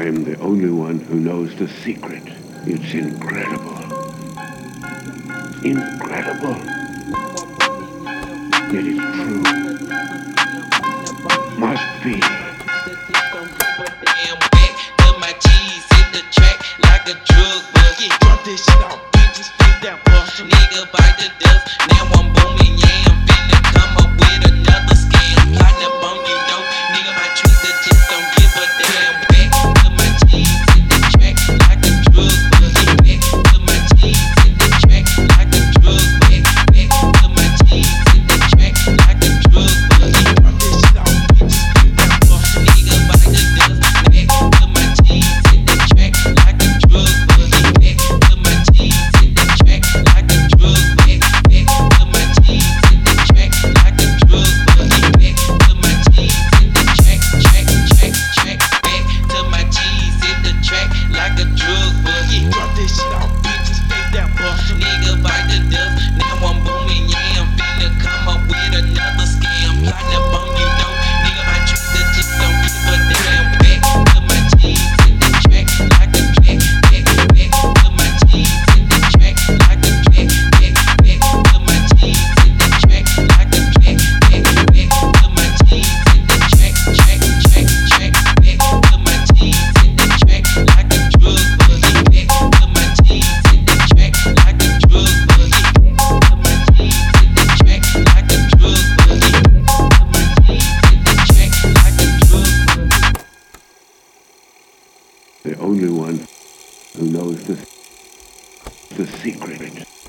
I'm the only one who knows the secret. It's incredible. Incredible. Yet it's true. Must be. Damn back to my cheese, hit the track like a drug buggy. Drop this shit off, bitches, flip that bust. Nigga bite the dust, now I'm booming, yeah, I'm finna come up with another scam. Plotting up on you, though, nigga, my trees that just don't give a damn. Back to my cheese, hit the track like a drug buggy. Back to my cheese, hit the track like a drug buggy. Back to my cheese, hit the track like a drug buggy. Drop this shit off, bitches, flip that bust. Nigga bite the dust. Back to my cheese, hit the track like a drug buggy. Back to my cheese, hit the track like a drug buggy. Back to my cheese, hit the track like a drug buggy. Back to my cheese, hit the track. Back to my cheese, hit the track like a drug buggy. Drop this shit off, bitches, fake that bust. Nigga bite the dust, now I'm booming, yeah, I'm finna come up with another scam. Plotting up on you, though, nigga, my tricks that just don't give a damn. Back to my cheese, hit the track like a track. Back to my cheese, hit the track like a track. Back to my cheese, hit the track like a track. Back to my cheese, hit the track. Back to my cheese, hit the track like a drug buggy. Back to my cheese, hit the track like a drug buggy. Back to my cheese, hit the track like a drug buggy. Back to my cheese, hit the track like a drug buggy. The only one who knows the secret.